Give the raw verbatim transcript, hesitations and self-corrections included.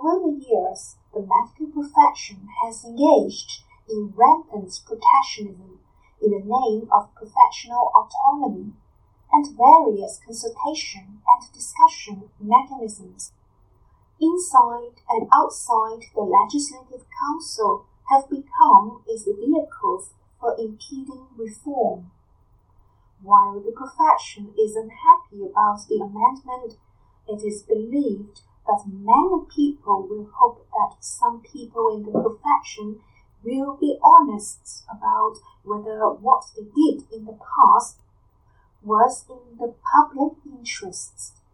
Over the years, the medical profession has engaged in rampant protectionism in the name of professional autonomy, and various consultation and discussion mechanisms inside and outside the Legislative Council have become its vehicles for impeding reform. While the profession is unhappy about the amendment, it is believed that many people will hope that some people in the profession will be honest about whether what they did in the past was in the public interests.